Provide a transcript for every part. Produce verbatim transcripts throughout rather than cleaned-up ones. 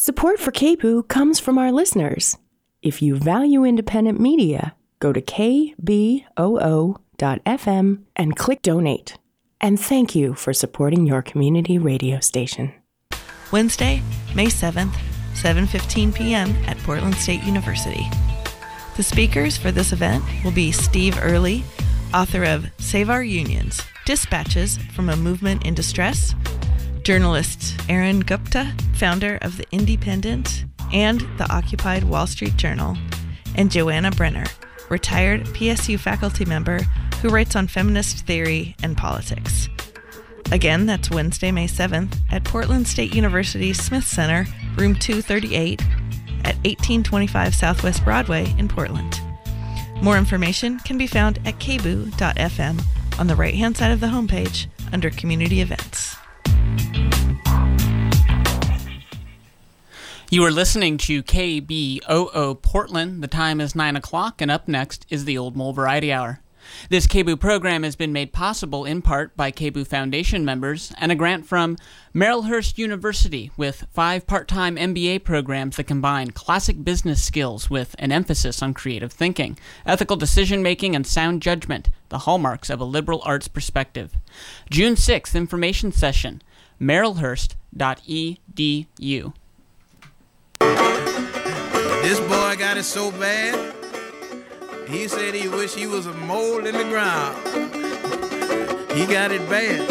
Support for K B O O comes from our listeners. If you value independent media, go to k b o o dot f m and click donate. And thank you for supporting your community radio station. Wednesday, May seventh, seven fifteen p.m. at Portland State University. The speakers for this event will be Steve Early, author of Save Our Unions, Dispatches from a Movement in Distress, journalist Aaron Gupta, founder of The Independent and the Occupied Wall Street Journal, and Joanna Brenner, retired P S U faculty member who writes on feminist theory and politics. Again, that's Wednesday, May seventh at Portland State University Smith Center, room two thirty-eight at eighteen twenty-five Southwest Broadway in Portland. More information can be found at k b o o dot f m on the right-hand side of the homepage under Community Events. You are listening to K B O O Portland. The time is nine o'clock, and up next is the Old Mole Variety Hour. This K B O O program has been made possible in part by K B O O Foundation members and a grant from Marylhurst University with five part-time M B A programs that combine classic business skills with an emphasis on creative thinking, ethical decision-making, and sound judgment, the hallmarks of a liberal arts perspective. June sixth information session, marylhurst dot e d u. This boy got it so bad, he said he wished he was a mole in the ground. He got it bad.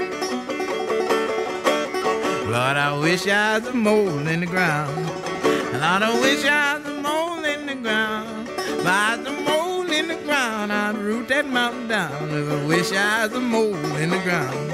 Lord, I wish I was a mole in the ground. And I don't wish I was a mole in the ground. If I was a mole in the ground, I'd root that mountain down. If I wish I was a mole in the ground,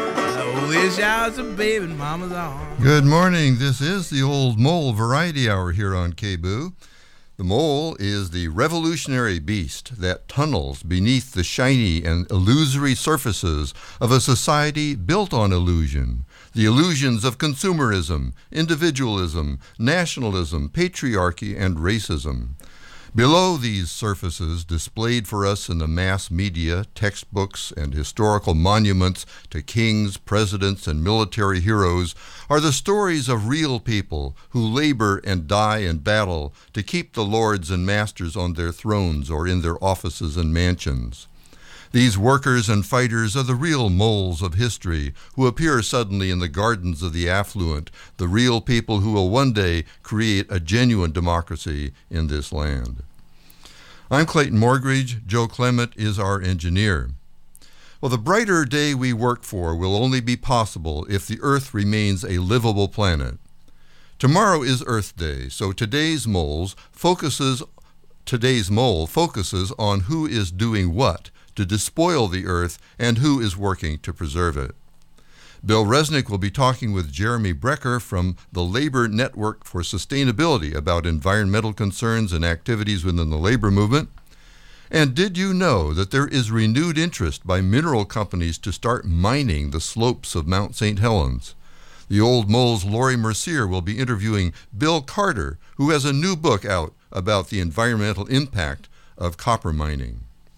I wish I was a baby in mama's arms. Good morning. This is the Old Mole Variety Hour here on K B O O. The mole is the revolutionary beast that tunnels beneath the shiny and illusory surfaces of a society built on illusion. The illusions of consumerism, individualism, nationalism, patriarchy, and racism. Below these surfaces, displayed for us in the mass media, textbooks, and historical monuments to kings, presidents, and military heroes, are the stories of real people who labor and die in battle to keep the lords and masters on their thrones or in their offices and mansions. These workers and fighters are the real moles of history who appear suddenly in the gardens of the affluent, the real people who will one day create a genuine democracy in this land. I'm Clayton Morgridge. Joe Clement is our engineer. Well, the brighter day we work for will only be possible if the Earth remains a livable planet. Tomorrow is Earth Day, so today's moles focuses today's mole focuses on who is doing what to despoil the earth and who is working to preserve it. Bill Resnick will be talking with Jeremy Brecker from the Labor Network for Sustainability about environmental concerns and activities within the labor movement. And did you know that there is renewed interest by mineral companies to start mining the slopes of Mount Saint Helens? The Old Mole's Lori Mercier will be interviewing Bill Carter, who has a new book out about the environmental impact of copper mining.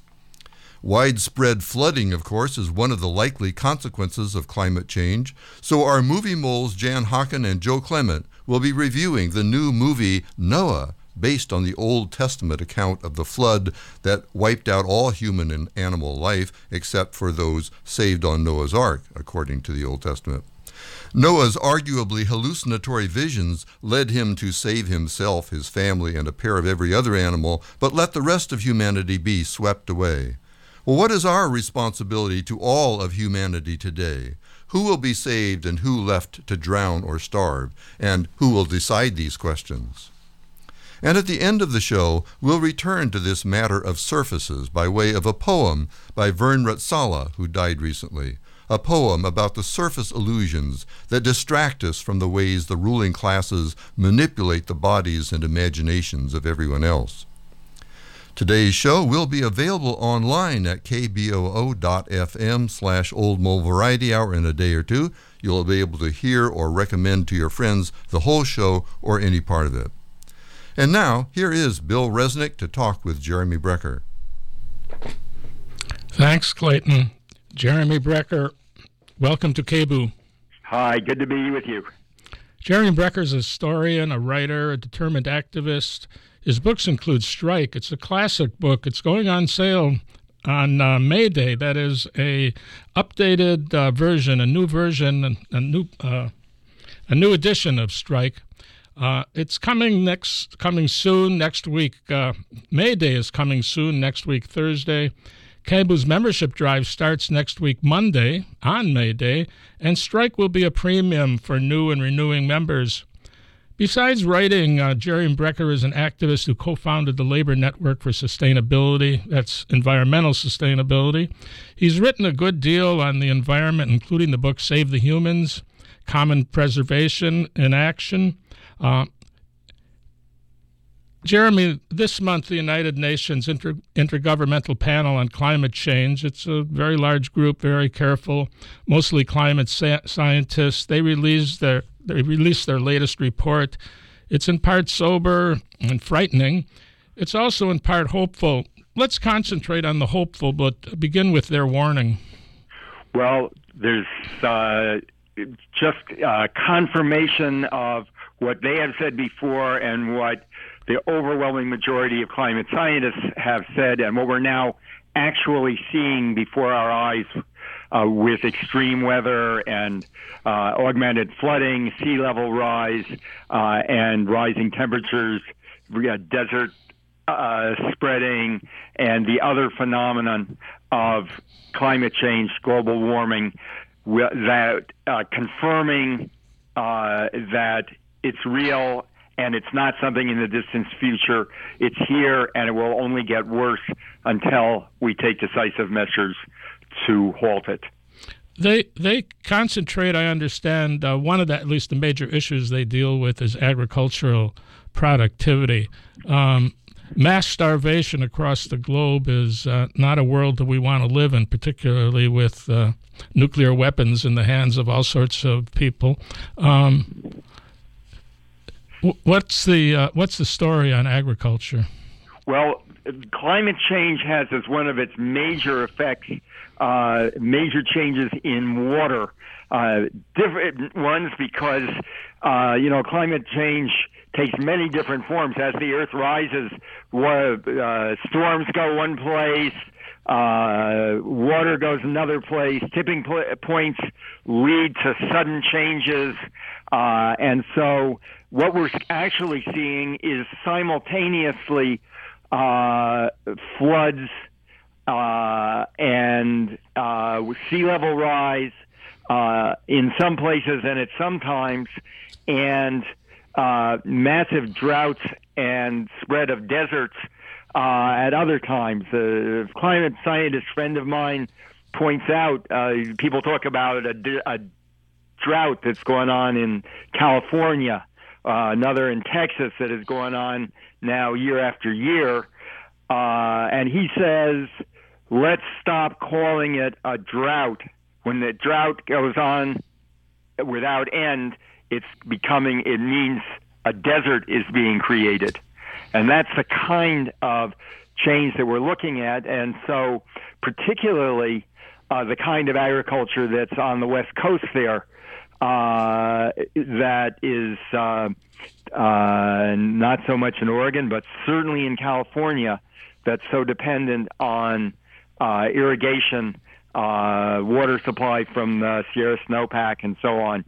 Widespread flooding, of course, is one of the likely consequences of climate change, so our movie moles Jan Hocken and Joe Clement will be reviewing the new movie Noah, based on the Old Testament account of the flood that wiped out all human and animal life except for those saved on Noah's Ark, according to the Old Testament. Noah's arguably hallucinatory visions led him to save himself, his family, and a pair of every other animal, but let the rest of humanity be swept away. Well, what is our responsibility to all of humanity today? Who will be saved and who left to drown or starve? And who will decide these questions? And at the end of the show, we'll return to this matter of surfaces by way of a poem by Vern Ratsala, who died recently. A poem about the surface illusions that distract us from the ways the ruling classes manipulate the bodies and imaginations of everyone else. Today's show will be available online at k b o o dot f m slash Old Mole Variety Hour in a day or two. You'll be able to hear or recommend to your friends the whole show or any part of it. And now, here is Bill Resnick to talk with Jeremy Brecker. Thanks, Clayton. Jeremy Brecker, welcome to K B O O. Hi, good to be with you. Jeremy Brecher is a historian, a writer, a determined activist. His books include Strike. It's a classic book. It's going on sale on uh, May Day. That is a updated uh, version, a new version, a new uh, a new edition of Strike. Uh, it's coming next, coming soon next week. Uh, May Day is coming soon next week, Thursday. K B O O's membership drive starts next week, Monday, on May Day, and Strike will be a premium for new and renewing members. Besides writing, uh, Jerry Brecher is an activist who co-founded the Labor Network for Sustainability. That's environmental sustainability. He's written a good deal on the environment, including the book Save the Humans, Common Preservation in Action. Uh, Jeremy, this month the United Nations Inter- Intergovernmental Panel on Climate Change, it's a very large group, very careful, mostly climate sa- scientists. They released their they released their latest report. It's in part sober and frightening. It's also in part hopeful. Let's concentrate on the hopeful, but begin with their warning. Well, there's uh, just uh, confirmation of what they have said before and what the overwhelming majority of climate scientists have said, and what we're now actually seeing before our eyes uh, with extreme weather and uh, augmented flooding, sea level rise, uh, and rising temperatures, we got desert uh, spreading, and the other phenomenon of climate change, global warming, that uh, confirming uh, that it's real and it's not something in the distant future. It's here, and it will only get worse until we take decisive measures to halt it. They they concentrate, I understand, uh, one of the, at least the major issues they deal with is agricultural productivity. Um, mass starvation across the globe is uh, not a world that we want to live in, particularly with uh, nuclear weapons in the hands of all sorts of people. Um, What's the uh, what's the story on agriculture? Well, climate change has as one of its major effects uh, major changes in water, uh, different ones because uh, you know climate change takes many different forms. As the Earth rises, uh, storms go one place, uh, water goes another place. Tipping pl- points lead to sudden changes, uh, and so. What we're actually seeing is simultaneously uh, floods uh, and uh, sea level rise uh, in some places and at some times, and uh, massive droughts and spread of deserts uh, at other times. A climate scientist friend of mine points out, uh, people talk about a, a drought that's going on in California. Uh, another in Texas that is going on now year after year. Uh, and he says, let's stop calling it a drought. When the drought goes on without end, it's becoming, it means a desert is being created. And that's the kind of change that we're looking at. And so particularly uh, the kind of agriculture that's on the West Coast there, Uh, that is uh, uh, not so much in Oregon, but certainly in California, that's so dependent on uh, irrigation, uh, water supply from the Sierra Snowpack, and so on.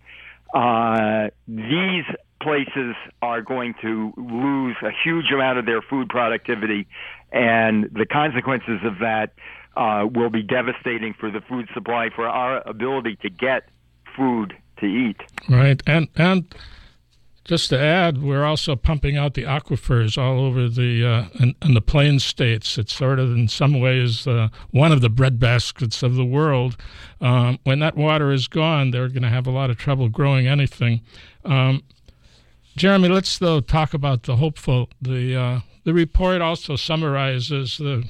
Uh, these places are going to lose a huge amount of their food productivity, and the consequences of that uh, will be devastating for the food supply, for our ability to get food to eat. Right, and and just to add, we're also pumping out the aquifers all over the uh, in, in the plain states. It's sort of in some ways uh, one of the breadbaskets of the world. Um, when that water is gone, they're going to have a lot of trouble growing anything. Um, Jeremy, let's though talk about the hopeful. The uh, the report also summarizes the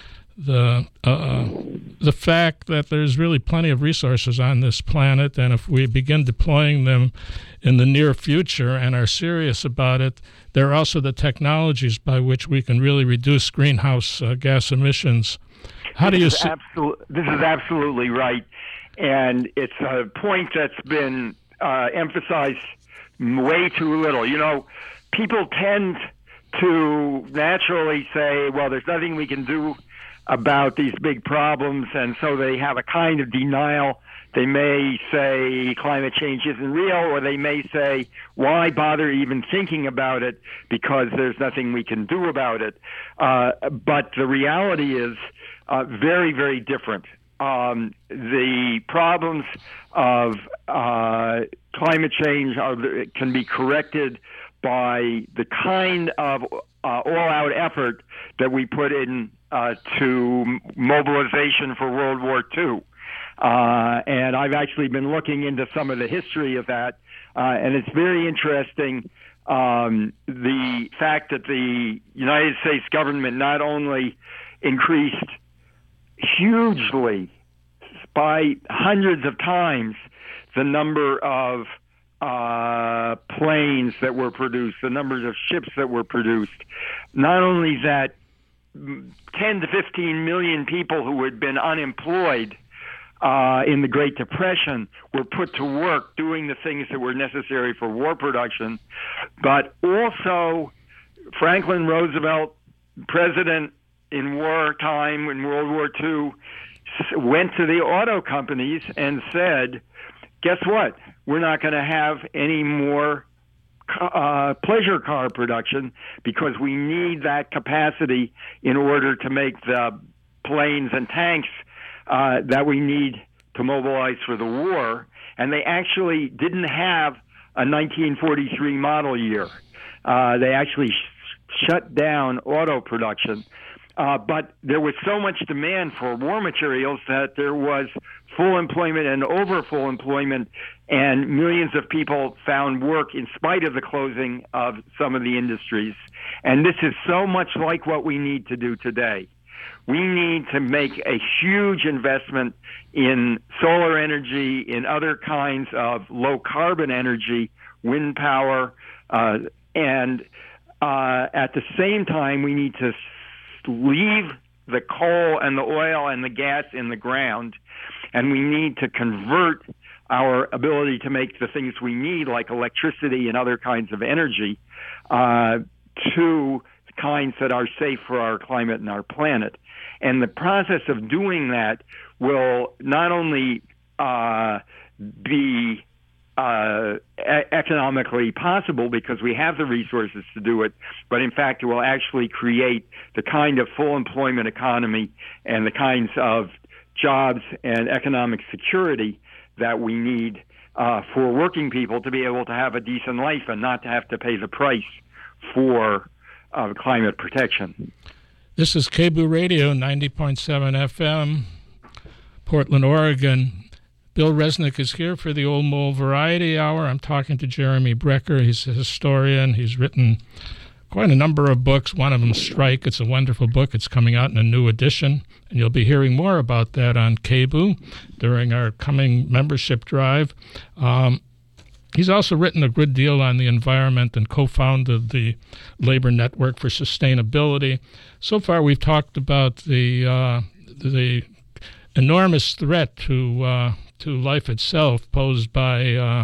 the uh, the fact that there's really plenty of resources on this planet, and if we begin deploying them in the near future and are serious about it, there are also the technologies by which we can really reduce greenhouse uh, gas emissions. How do you see? Absol- this is absolutely right, and it's a point that's been uh, emphasized way too little. You know, people tend to naturally say, well, there's nothing we can do about these big problems, and so they have a kind of denial. They may say climate change isn't real, or they may say, why bother even thinking about it because there's nothing we can do about it. Uh, but the reality is uh, very, very different. Um, the problems of uh, climate change are, can be corrected by the kind of uh, all-out effort that we put in uh, to mobilization for World War Two. Uh, and I've actually been looking into some of the history of that, uh, and it's very interesting, um, the fact that the United States government not only increased hugely by hundreds of times the number of uh, planes that were produced, the numbers of ships that were produced. Not only that, ten to fifteen million people who had been unemployed uh, in the Great Depression were put to work doing the things that were necessary for war production, but also Franklin Roosevelt, president in wartime, in World War Two, went to the auto companies and said, guess what? We're not going to have any more uh, pleasure car production because we need that capacity in order to make the planes and tanks uh, that we need to mobilize for the war. And they actually didn't have a nineteen forty-three model year. Uh, they actually sh- shut down auto production. Uh, but there was so much demand for war materials that there was full employment and over full employment, and millions of people found work in spite of the closing of some of the industries. And this is so much like what we need to do today. We need to make a huge investment in solar energy, in other kinds of low-carbon energy, wind power, uh, and uh, at the same time, we need to leave the coal and the oil and the gas in the ground, and we need to convert our ability to make the things we need, like electricity and other kinds of energy, uh, to kinds that are safe for our climate and our planet. And the process of doing that will not only uh, be Uh, e- economically possible because we have the resources to do it, but in fact it will actually create the kind of full employment economy and the kinds of jobs and economic security that we need uh, for working people to be able to have a decent life and not to have to pay the price for uh, climate protection. This is K B O O Radio, ninety point seven F M, Portland, Oregon. Bill Resnick is here for the Old Mole Variety Hour. I'm talking to Jeremy Brecher. He's a historian. He's written quite a number of books. One of them, Strike. It's a wonderful book. It's coming out in a new edition, and you'll be hearing more about that on K B O O during our coming membership drive. Um, he's also written a good deal on the environment and co-founded the Labor Network for Sustainability. So far, we've talked about the uh, the enormous threat to uh, to life itself posed by, uh,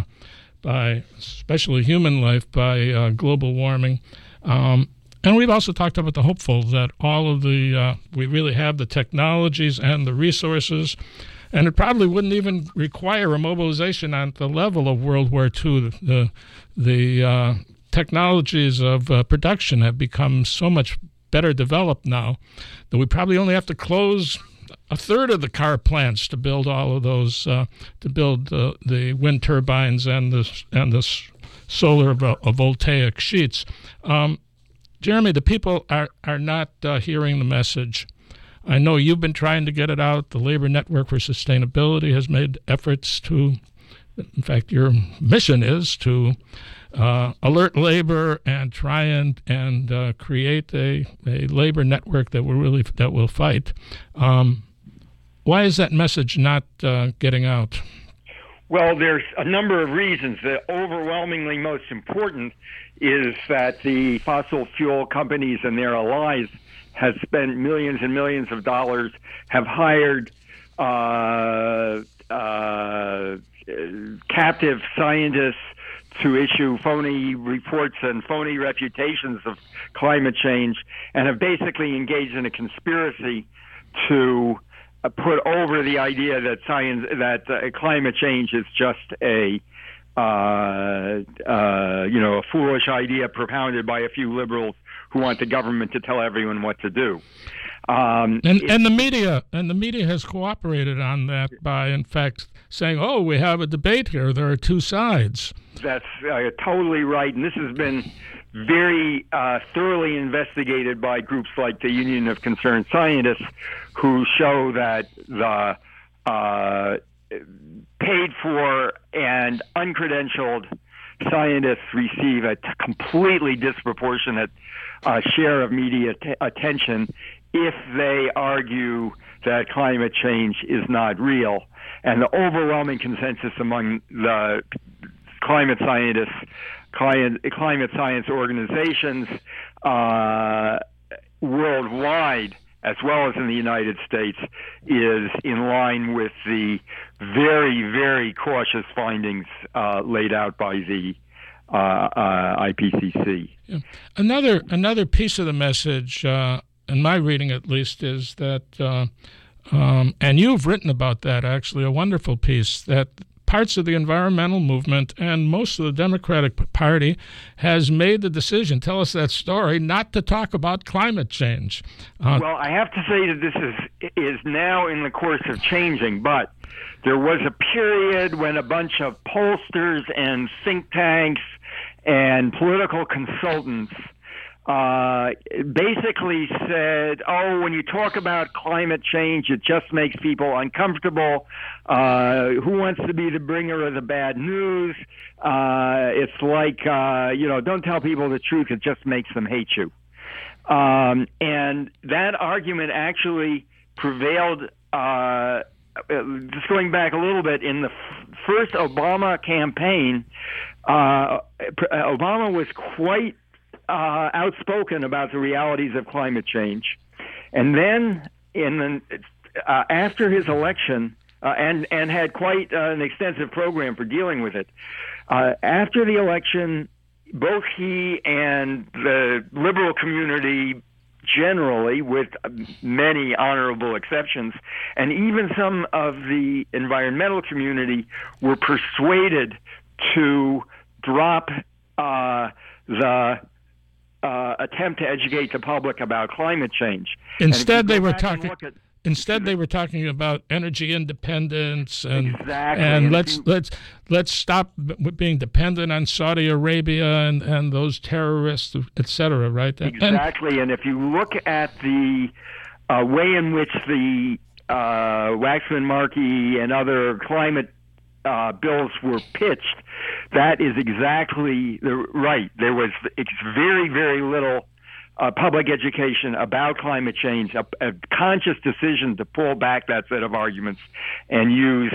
by especially human life, by uh, global warming. Um, and we've also talked about the hopeful that all of the, uh, we really have the technologies and the resources, and it probably wouldn't even require a mobilization on the level of World War Two. The, the, the uh, technologies of uh, production have become so much better developed now that we probably only have to close a third of the car plants to build all of those, uh, to build uh, the wind turbines and the and the solar vo- voltaic sheets. Um, Jeremy, the people are are not uh, hearing the message. I know you've been trying to get it out. The Labor Network for Sustainability has made efforts to, in fact, your mission is to uh, alert labor and try and and uh, create a, a labor network that will really that will fight. Um, why is that message not uh, getting out? Well, there's a number of reasons. The overwhelmingly most important is that the fossil fuel companies and their allies have spent millions and millions of dollars, have hired uh, uh, captive scientists to issue phony reports and phony reputations of climate change, and have basically engaged in a conspiracy to uh, put over the idea that science, that uh, climate change is just a, uh, uh, you know, a foolish idea propounded by a few liberals who want the government to tell everyone what to do. Um, and, and the media and the media has cooperated on that by, in fact, saying, "Oh, we have a debate here. There are two sides." That's uh, totally right, and this has been very uh, thoroughly investigated by groups like the Union of Concerned Scientists, who show that the uh, paid for and uncredentialed scientists receive a t- completely disproportionate uh, share of media t- attention if they argue that climate change is not real. And the overwhelming consensus among the climate scientists, climate, climate science organizations uh, worldwide, as well as in the United States, is in line with the very, very cautious findings uh, laid out by the uh, uh, I P C C. Yeah. Another another piece of the message, uh, in my reading at least, is that, uh, um, and you've written about that actually, a wonderful piece, that parts of the environmental movement and most of the Democratic Party has made the decision, tell us that story, not to talk about climate change. Uh, well, I have to say that this is is now in the course of changing, but there was a period when a bunch of pollsters and think tanks and political consultants uh, basically said, oh, when you talk about climate change, it just makes people uncomfortable. Uh, who wants to be the bringer of the bad news? Uh, it's like, uh, you know, don't tell people the truth. It just makes them hate you. Um, and that argument actually prevailed, uh, just going back a little bit, in the f- first Obama campaign. Uh, Obama was quite uh, outspoken about the realities of climate change, and then in the, uh, after his election, uh, and and had quite uh, an extensive program for dealing with it. Uh, after the election, both he and the liberal community generally, with many honorable exceptions, and even some of the environmental community, were persuaded to drop uh, the uh, attempt to educate the public about climate change. Instead, they were talking. At, Instead, they were talking about energy independence and exactly. and and let's you, let's let's stop being dependent on Saudi Arabia and, and those terrorists, et cetera. Right? Exactly. And, and if you look at the uh, way in which the uh, Waxman-Markey and other climate uh, bills were pitched, that is exactly the, right. There was it's very very little Uh, public education about climate change, a, a conscious decision to pull back that set of arguments and use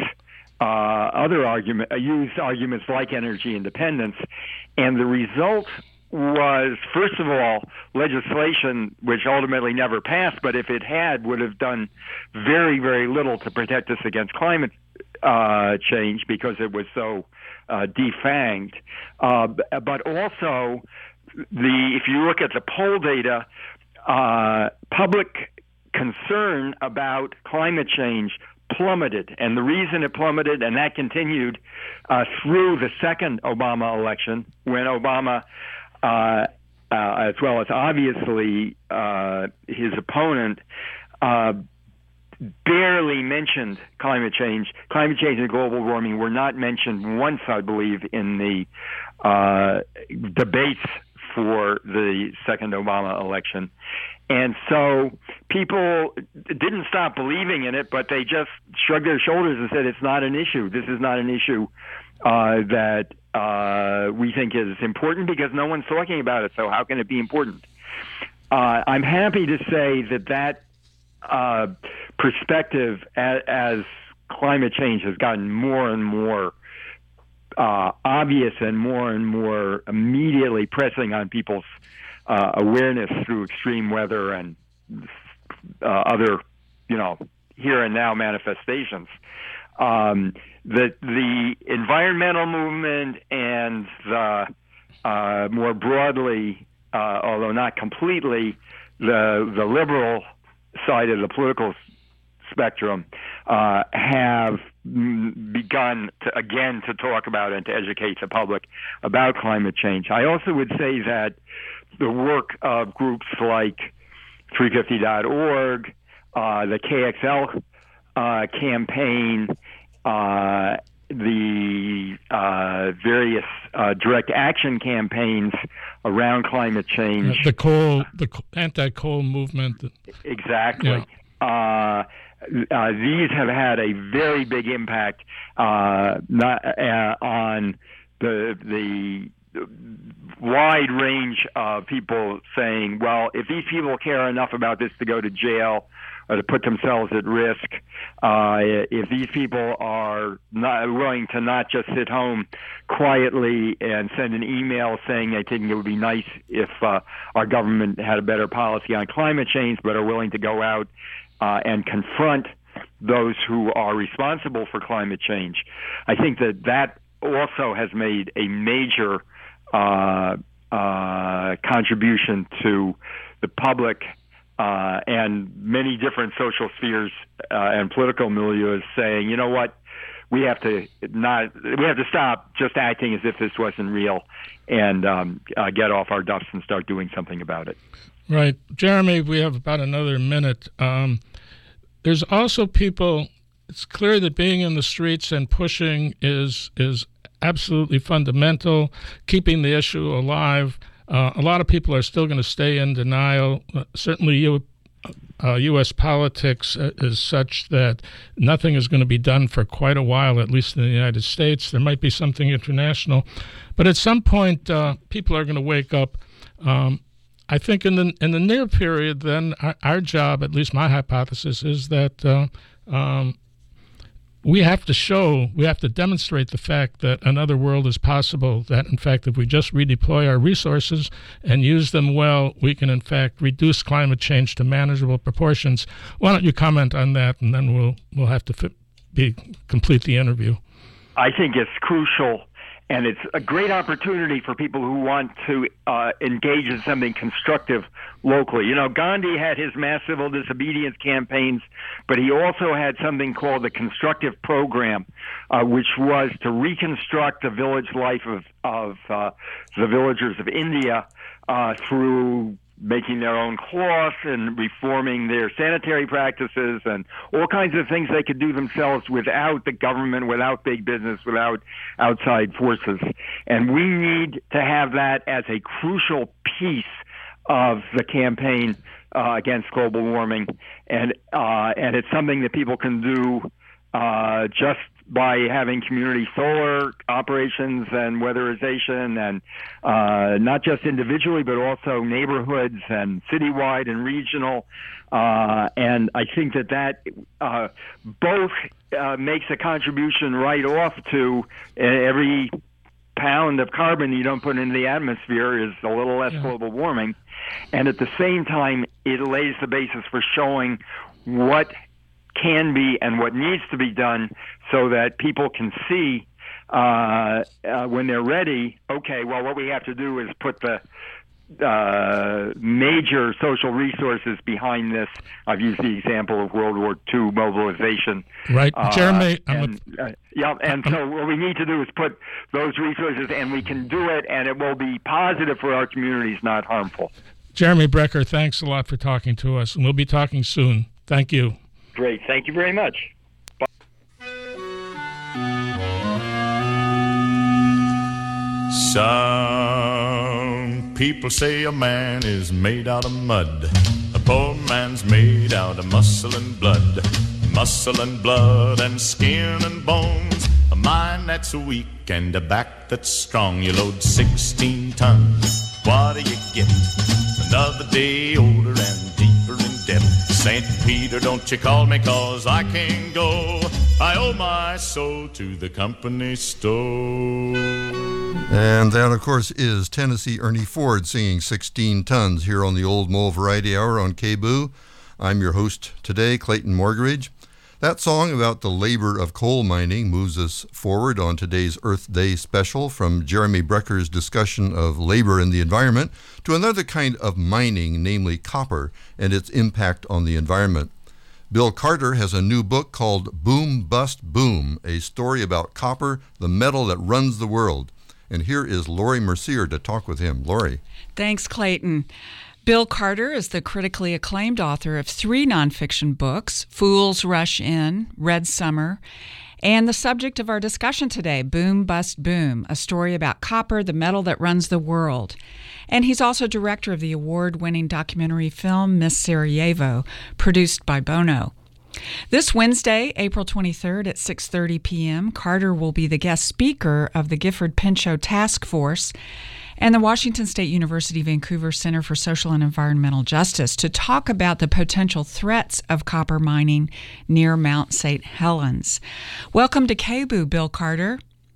uh, other argument, uh, use arguments like energy independence, and the result was, first of all, legislation which ultimately never passed, but if it had, would have done very, very little to protect us against climate uh, change because it was so uh, defanged. Uh, but also, The if you look at the poll data, uh, public concern about climate change plummeted, and the reason it plummeted, and that continued uh, through the second Obama election, when Obama, uh, uh, as well as obviously uh, his opponent, uh, barely mentioned climate change. Climate change and global warming were not mentioned once, I believe, in the uh, debates for the second Obama election. And so people didn't stop believing in it, but they just shrugged their shoulders and said, it's not an issue. This is not an issue uh, that uh, we think is important because no one's talking about it, so how can it be important? Uh, I'm happy to say that that uh, perspective as, as climate change has gotten more and more Uh, obvious and more and more immediately pressing on people's uh, awareness through extreme weather and uh, other, you know, here and now manifestations. um, the the environmental movement and the uh, more broadly, uh, although not completely, the the liberal side of the political spectrum uh, have begun to, again to talk about and to educate the public about climate change. I also would say that the work of groups like three fifty dot org, uh, the K X L uh, campaign, uh, the uh, various uh, direct action campaigns around climate change. The coal, the anti-coal movement. Exactly. Yeah. Uh, uh, these have had a very big impact uh, not, uh, on the the wide range of people saying, well, if these people care enough about this to go to jail or to put themselves at risk, uh, if these people are not willing to not just sit home quietly and send an email saying they think it would be nice if uh, our government had a better policy on climate change, but are willing to go out uh, and confront those who are responsible for climate change, I think that that also has made a major uh, uh, contribution to the public uh, and many different social spheres uh, and political milieus saying, you know what, we have to not, we have to stop just acting as if this wasn't real and um, uh, get off our duffs and start doing something about it. Right. Jeremy, we have about another minute. Um, there's also people, it's clear that being in the streets and pushing is is absolutely fundamental, keeping the issue alive. Uh, a lot of people are still going to stay in denial. Uh, certainly U, uh, U S politics uh, is such that nothing is going to be done for quite a while, at least in the United States. There might be something international. But at some point, uh, people are going to wake up. Um, I think in the in the near period, then, our, our job, at least my hypothesis, is that uh, um, we have to show, we have to demonstrate the fact that another world is possible, that, in fact, if we just redeploy our resources and use them well, we can, in fact, reduce climate change to manageable proportions. Why don't you comment on that, and then we'll we'll have to fit, be complete the interview. I think it's crucial, and it's a great opportunity for people who want to uh, engage in something constructive locally. You know, Gandhi had his mass civil disobedience campaigns, but he also had something called the Constructive Program, uh, which was to reconstruct the village life of, of uh, the villagers of India uh, through making their own cloth and reforming their sanitary practices and all kinds of things they could do themselves without the government, without big business, without outside forces. And we need to have that as a crucial piece of the campaign uh, against global warming. And uh, and it's something that people can do uh, just by having community solar operations and weatherization, and uh, not just individually, but also neighborhoods and citywide and regional. Uh, and I think that that uh, both uh, makes a contribution right off to every pound of carbon you don't put into the atmosphere is a little less yeah. global warming. And at the same time, it lays the basis for showing what can be and what needs to be done so that people can see uh, uh, when they're ready, okay, well, what we have to do is put the uh, major social resources behind this. I've used the example of World War Two mobilization. Right. Uh, Jeremy. And, uh, yeah, and so what we need to do is put those resources, and we can do it, and it will be positive for our communities, not harmful. Jeremy Brecher, thanks a lot for talking to us, and we'll be talking soon. Thank you. Great. Thank you very much. Bye. Some people say a man is made out of mud. A poor man's made out of muscle and blood. Muscle and blood and skin and bones. A mind that's weak and a back that's strong. You load sixteen tons. What do you get? Another day older and deeper in debt. Saint Peter, don't you call me, cause I can't go. I owe my soul to the company store. And that, of course, is Tennessee Ernie Ford singing sixteen tons here on the Old Mole Variety Hour on K B O O. I'm your host today, Clayton Morgridge. That song about the labor of coal mining moves us forward on today's Earth Day special from Jeremy Brecker's discussion of labor in the environment to another kind of mining, namely copper, and its impact on the environment. Bill Carter has a new book called Boom Bust Boom, a story about copper, the metal that runs the world. And here is Lori Mercier to talk with him. Lori. Thanks, Clayton. Bill Carter is the critically acclaimed author of three nonfiction books, Fools Rush In, Red Summer, and the subject of our discussion today, Boom Bust Boom, a story about copper, the metal that runs the world. And he's also director of the award-winning documentary film Miss Sarajevo, produced by Bono. This Wednesday, April twenty-third at six thirty p.m., Carter will be the guest speaker of the Gifford Pinchot Task Force and the Washington State University Vancouver Center for Social and Environmental Justice to talk about the potential threats of copper mining near Mount Saint Helens. Welcome to K B O O, Bill Carter.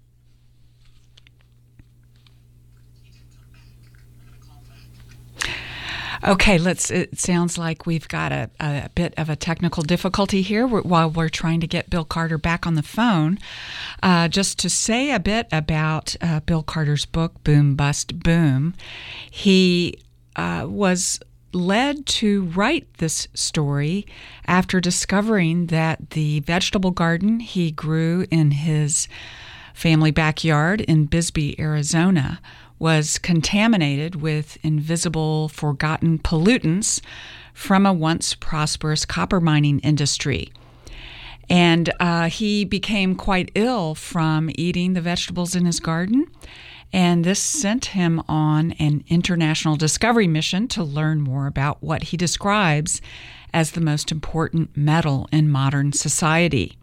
Okay, let's. It sounds like we've got a, a bit of a technical difficulty here while we're trying to get Bill Carter back on the phone. Uh, just to say a bit about uh, Bill Carter's book, Boom Bust Boom, he uh, was led to write this story after discovering that the vegetable garden he grew in his family backyard in Bisbee, Arizona, was contaminated with invisible, forgotten pollutants from a once prosperous copper mining industry. And uh, he became quite ill from eating the vegetables in his garden, and this sent him on an international discovery mission to learn more about what he describes as the most important metal in modern society.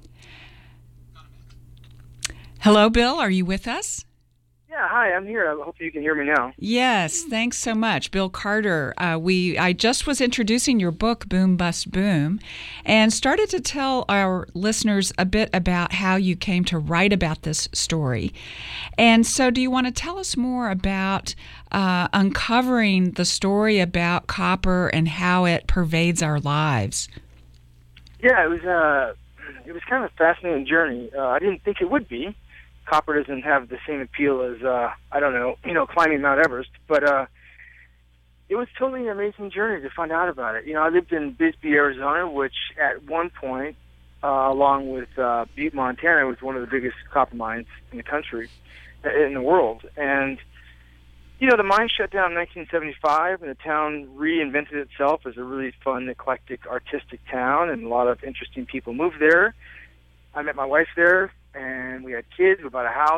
Hello, Bill. Are you with us? Yeah, hi, I'm here. I hope you can hear me now. Yes, thanks so much, Bill Carter. Uh, we I just was introducing your book, Boom Bust Boom, and started to tell our listeners a bit about how you came to write about this story. And so do you want to tell us more about uh, uncovering the story about copper and how it pervades our lives? Yeah, it was, uh, it was kind of a fascinating journey. Uh, I didn't think it would be. Copper doesn't have the same appeal as, uh, I don't know, you know, climbing Mount Everest. But uh, it was totally an amazing journey to find out about it. You know, I lived in Bisbee, Arizona, which at one point, uh, along with uh, Butte, Montana, was one of the biggest copper mines in the country, in the world. And, you know, the mine shut down in nineteen seventy-five, and the town reinvented itself as a really fun, eclectic, artistic town, and a lot of interesting people moved there. I met my wife there, and we had kids. We bought a house.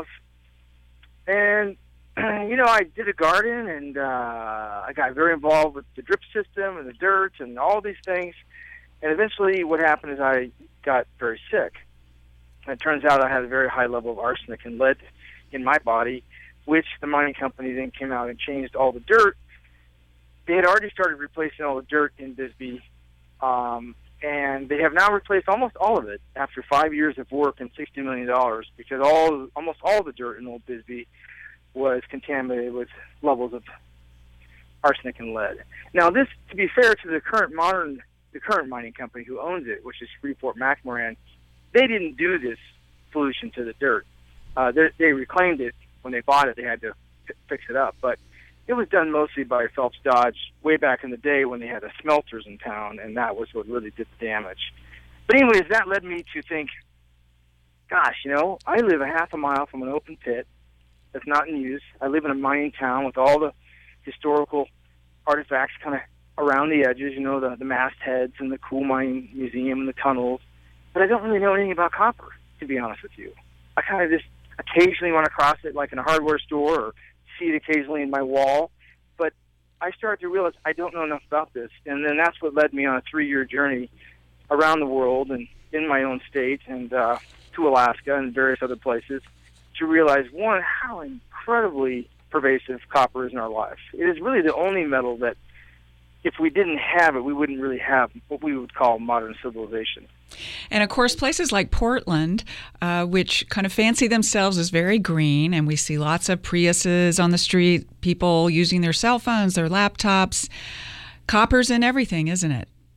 And, you know, I did a garden, and uh, I got very involved with the drip system and the dirt and all these things. And eventually what happened is I got very sick. And it turns out I had a very high level of arsenic and lead in my body, which the mining company then came out and changed all the dirt. They had already started replacing all the dirt in Bisbee, um, and they have now replaced almost all of it after five years of work and sixty million dollars, because all almost all the dirt in Old Bisbee was contaminated with levels of arsenic and lead. Now, this, to be fair to the current modern, the current mining company who owns it, which is Freeport-McMoRan, they didn't do this pollution to the dirt. Uh, they, they reclaimed it when they bought it. They had to f- fix it up, but it was done mostly by Phelps Dodge way back in the day when they had the smelters in town, and that was what really did the damage. But anyways, that led me to think, gosh, you know, I live a half a mile from an open pit that's not in use. I live in a mining town with all the historical artifacts kind of around the edges, you know, the, the mastheads and the coal mining museum and the tunnels. But I don't really know anything about copper, to be honest with you. I kind of just occasionally run across it, like in a hardware store, or see it occasionally in my wall, but I started to realize I don't know enough about this, and then that's what led me on a three-year journey around the world and in my own state and uh, to Alaska and various other places to realize, one, how incredibly pervasive copper is in our lives. It is really the only metal that, if we didn't have it, we wouldn't really have what we would call modern civilization. And, of course, places like Portland, uh, which kind of fancy themselves as very green, and we see lots of Priuses on the street, people using their cell phones, their laptops. Copper's in everything, isn't it?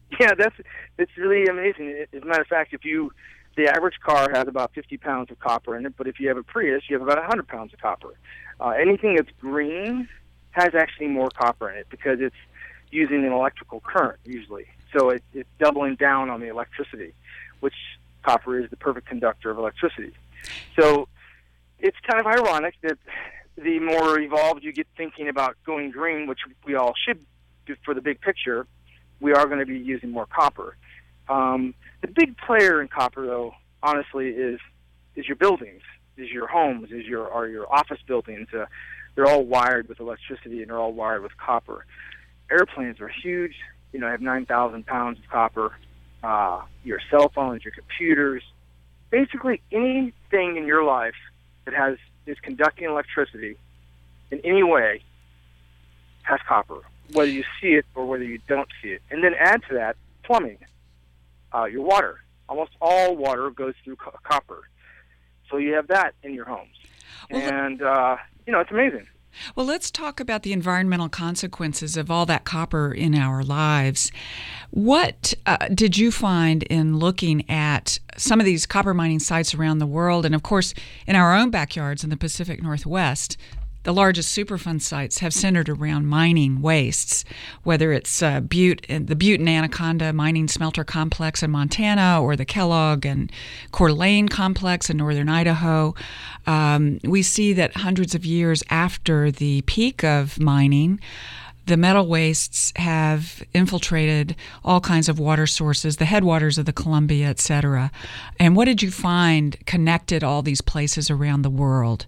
Yeah, that's it's really amazing. As a matter of fact, if you the average car has about fifty pounds of copper in it, but if you have a Prius, you have about one hundred pounds of copper. Uh, anything that's green has actually more copper in it because it's using an electrical current usually. So it, it's doubling down on the electricity, which copper is the perfect conductor of electricity. So it's kind of ironic that the more evolved you get thinking about going green, which we all should do for the big picture, we are going to be using more copper. Um, the big player in copper, though, honestly, is is your buildings, is your homes, is your are your office buildings. Uh, they're all wired with electricity and they're all wired with copper. Airplanes are huge. You know, have nine thousand pounds of copper. Uh, your cell phones, your computers, basically anything in your life that has is conducting electricity in any way has copper, whether you see it or whether you don't see it. And then add to that plumbing, uh, your water. Almost all water goes through co- copper. So you have that in your homes. Well, and, uh, you know, it's amazing. Well, let's talk about the environmental consequences of all that copper in our lives. What uh, did you find in looking at some of these copper mining sites around the world, and of course in our own backyards in the Pacific Northwest? The largest Superfund sites have centered around mining wastes, whether it's uh, Butte, the Butte and Anaconda Mining Smelter Complex in Montana or the Kellogg and Coeur d'Alene Complex in northern Idaho. Um, we see that hundreds of years after the peak of mining, the metal wastes have infiltrated all kinds of water sources, the headwaters of the Columbia, et cetera. And what did you find connected all these places around the world?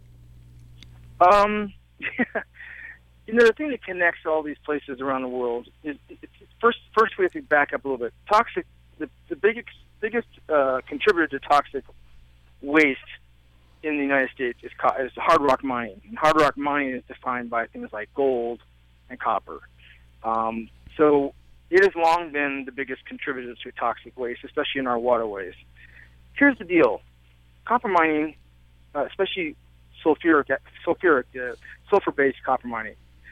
Um, you know, the thing that connects all these places around the world is, it's, first, first we have to back up a little bit. Toxic, the, the biggest, biggest uh, contributor to toxic waste in the United States is, co- is hard rock mining. And hard rock mining is defined by things like gold and copper. Um, so it has long been the biggest contributor to toxic waste, especially in our waterways. Here's the deal. Copper mining, uh, especially sulfuric, sulfuric, uh, sulfur-based copper mining.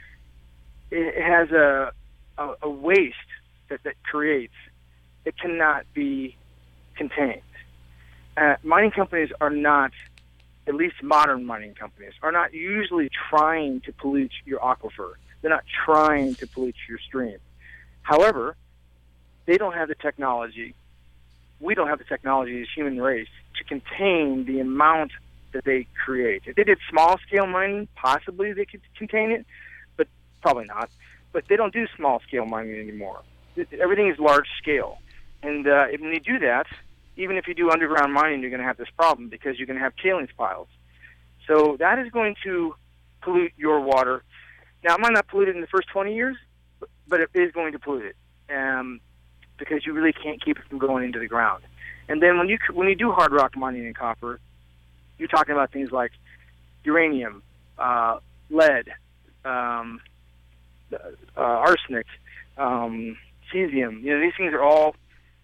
It has a, a, a waste that that creates. It cannot be contained. Uh, mining companies are not, at least modern mining companies, are not usually trying to pollute your aquifer. They're not trying to pollute your stream. However, they don't have the technology. We don't have the technology as human race to contain the amount that they create. If they did small-scale mining, possibly they could contain it, but probably not. But they don't do small-scale mining anymore. Everything is large-scale. And uh, when you do that, even if you do underground mining, you're going to have this problem because you're going to have tailings piles. So that is going to pollute your water. Now, it might not pollute it in the first twenty years, but it is going to pollute it um, because you really can't keep it from going into the ground. And then when you when you do hard rock mining in copper, you're talking about things like uranium, uh, lead, um, uh, arsenic, um, cesium. You know, these things are all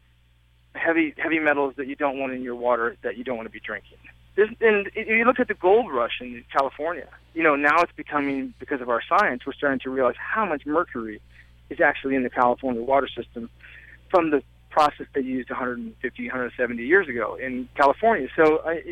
heavy heavy metals that you don't want in your water, that you don't want to be drinking. There's, and you look at the gold rush in California. You know, now it's becoming, because of our science, we're starting to realize how much mercury is actually in the California water system from the process they used one hundred fifty, one hundred seventy years ago in California. So I,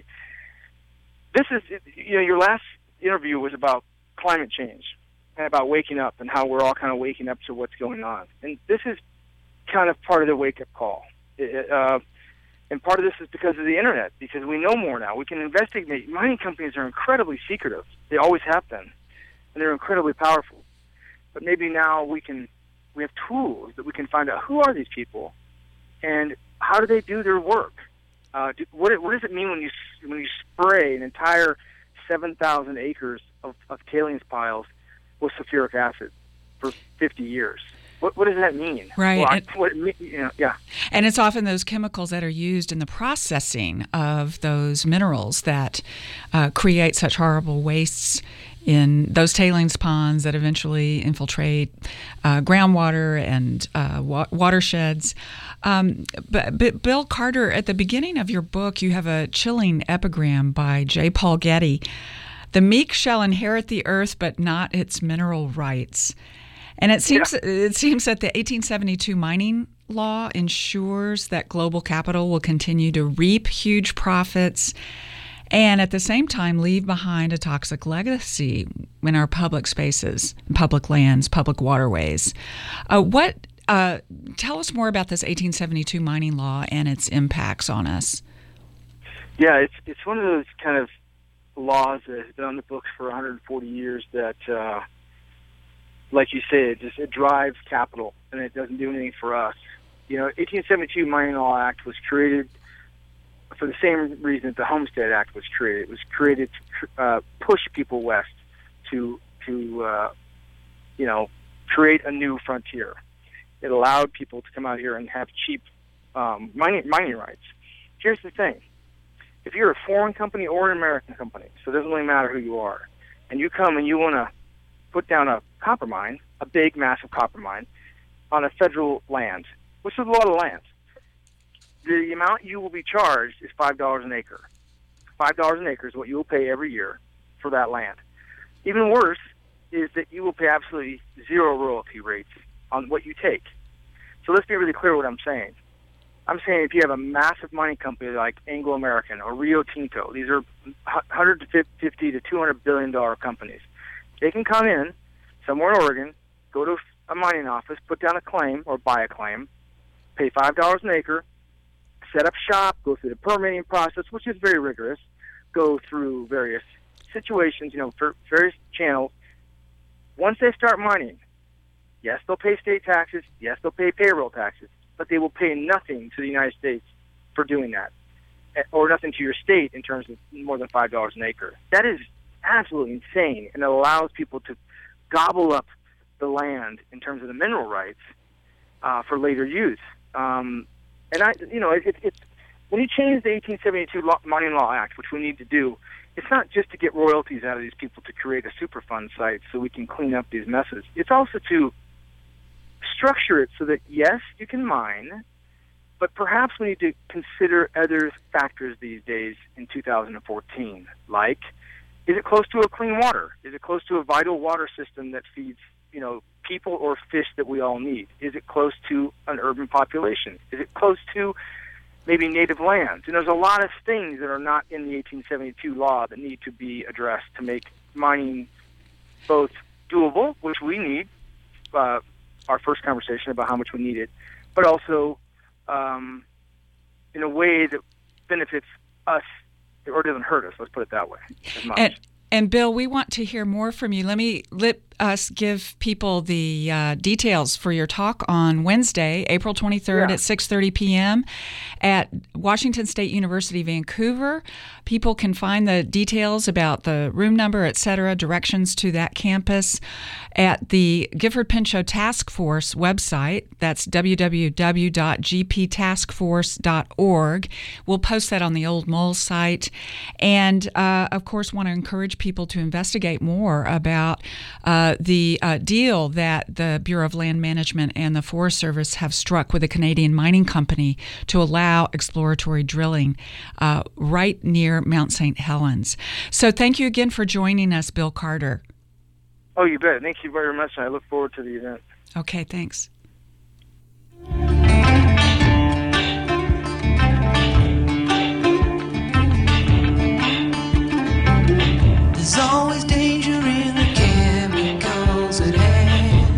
this is, you know, your last interview was about climate change and about waking up and how we're all kind of waking up to what's going on. And this is kind of part of the wake-up call. It, uh, and part of this is because of the internet, because we know more now. We can investigate. Mining companies are incredibly secretive. They always have been. And they're incredibly powerful. But maybe now we can, we have tools that we can find out who are these people and how do they do their work. Uh, do, what, what does it mean when you when you spray an entire seven thousand acres of, of tailings piles with sulfuric acid for fifty years? What, what does that mean? Right. Well, and, I, what, you know, yeah. And it's often those chemicals that are used in the processing of those minerals that uh, create such horrible wastes in those tailings ponds that eventually infiltrate uh, groundwater and uh, wa- watersheds. Um, but, but Bill Carter, at the beginning of your book, you have a chilling epigram by J. Paul Getty. The meek shall inherit the earth, but not its mineral rights. And it seems yeah. it seems that the eighteen seventy-two mining law ensures that global capital will continue to reap huge profits and at the same time leave behind a toxic legacy in our public spaces, public lands, public waterways. Uh, what uh, tell us more about this eighteen seventy-two mining law and its impacts on us. Yeah, it's it's one of those kind of laws that has been on the books for one hundred forty years that, uh, like you say, it just it drives capital and it doesn't do anything for us. You know, eighteen seventy-two Mining Law Act was created for the same reason that the Homestead Act was created. It was created to uh, push people west to to uh, you know create a new frontier. It allowed people to come out here and have cheap um, mining mining rights. Here's the thing: if you're a foreign company or an American company, so it doesn't really matter who you are, and you come and you want to put down a copper mine, a big, massive copper mine, on a federal land, which is a lot of land, the amount you will be charged is five dollars an acre. five dollars an acre is what you will pay every year for that land. Even worse is that you will pay absolutely zero royalty rates on what you take. So let's be really clear what I'm saying. I'm saying if you have a massive mining company like Anglo American or Rio Tinto, these are one hundred fifty to two hundred billion dollars companies. They can come in somewhere in Oregon, go to a mining office, put down a claim or buy a claim, pay five dollars an acre, set up shop, go through the permitting process, which is very rigorous, go through various situations, you know, for various channels. Once they start mining, yes, they'll pay state taxes, yes, they'll pay payroll taxes, but they will pay nothing to the United States for doing that, or nothing to your state in terms of more than five dollars an acre. That is absolutely insane, and it allows people to gobble up the land in terms of the mineral rights uh, for later use. Um, and I, you know, it, it, it's when you change the eighteen seventy-two law, Mining Law Act, which we need to do, it's not just to get royalties out of these people to create a Superfund site so we can clean up these messes. It's also to structure it so that, yes, you can mine, but perhaps we need to consider other factors these days in two thousand fourteen, like, is it close to a clean water? Is it close to a vital water system that feeds, you know, people or fish that we all need? Is it close to an urban population? Is it close to maybe native lands? And there's a lot of things that are not in the eighteen seventy-two law that need to be addressed to make mining both doable, which we need, uh, our first conversation about how much we need it, but also um, in a way that benefits us or doesn't hurt us, let's put it that way, as much. And, and Bill, we want to hear more from you. Let me let us give people the uh, details for your talk on Wednesday, April twenty-third yeah. at six thirty p.m. at Washington State University, Vancouver. People can find the details about the room number, et cetera, directions to that campus at the Gifford Pinchot Task Force website. That's w w w dot g p task force dot org. We'll post that on the Old Mole site. And, uh, of course, want to encourage people to investigate more about uh, the uh, deal that the Bureau of Land Management and the Forest Service have struck with a Canadian mining company to allow exploratory drilling uh, right near Mount Saint Helens. So thank you again for joining us, Bill Carter. Oh, you bet. Thank you very much. I look forward to the event. Okay, thanks. There's always danger in the chemicals at hand.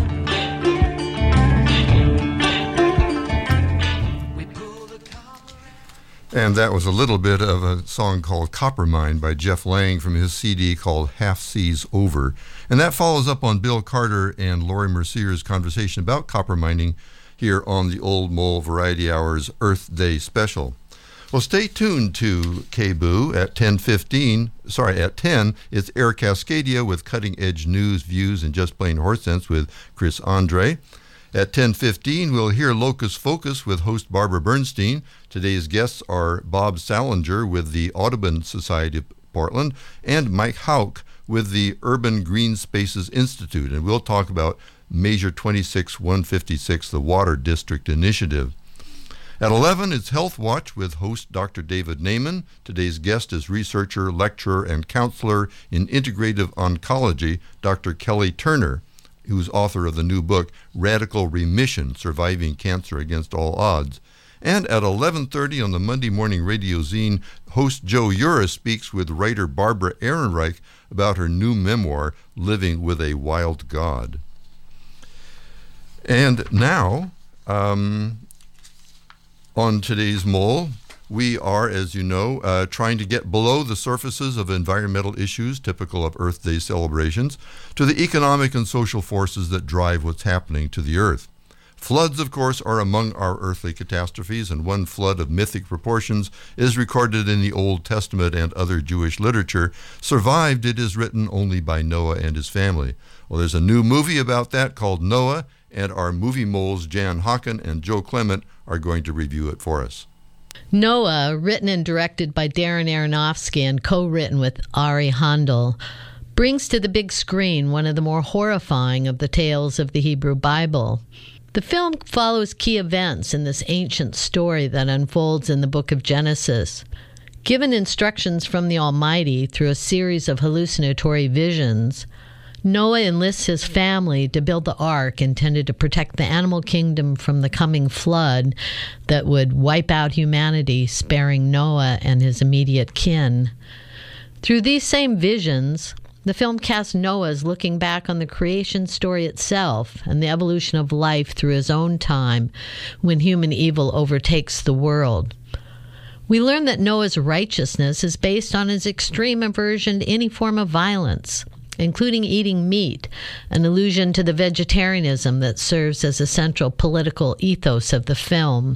And that was a little bit of a song called Copper Mine by Jeff Lang from his C D called Half Seas Over. And that follows up on Bill Carter and Lori Mercier's conversation about copper mining here on the Old Mole Variety Hour's Earth Day special. Well, stay tuned to K B O O at ten fifteen. Sorry, at ten, it's Air Cascadia with cutting-edge news, views, and just plain horse sense with Chris Andre. At ten fifteen, we'll hear Locus Focus with host Barbara Bernstein. Today's guests are Bob Salinger with the Audubon Society of Portland and Mike Hauk with the Urban Green Spaces Institute. And we'll talk about Measure twenty-six one fifty-six, the Water District Initiative. At eleven, it's Health Watch with host Doctor David Naiman. Today's guest is researcher, lecturer, and counselor in integrative oncology, Doctor Kelly Turner, who's author of the new book, Radical Remission, Surviving Cancer Against All Odds. And at eleven thirty on the Monday Morning Radio Zine, host Joe Ura speaks with writer Barbara Ehrenreich about her new memoir, Living with a Wild God. And now, um, on today's Mole, we are, as you know, uh, trying to get below the surfaces of environmental issues typical of Earth Day celebrations to the economic and social forces that drive what's happening to the Earth. Floods, of course, are among our earthly catastrophes, and one flood of mythic proportions is recorded in the Old Testament and other Jewish literature. Survived, it is written, only by Noah and his family. Well, there's a new movie about that called Noah, and our movie moles Jan Hocken and Joe Clement are going to review it for us. Noah, written and directed by Darren Aronofsky and co-written with Ari Handel, brings to the big screen one of the more horrifying of the tales of the Hebrew Bible. The film follows key events in this ancient story that unfolds in the book of Genesis. Given instructions from the Almighty through a series of hallucinatory visions, Noah enlists his family to build the ark intended to protect the animal kingdom from the coming flood that would wipe out humanity, sparing Noah and his immediate kin. Through these same visions, the film casts Noah as looking back on the creation story itself and the evolution of life through his own time when human evil overtakes the world. We learn that Noah's righteousness is based on his extreme aversion to any form of violence, including eating meat, an allusion to the vegetarianism that serves as a central political ethos of the film.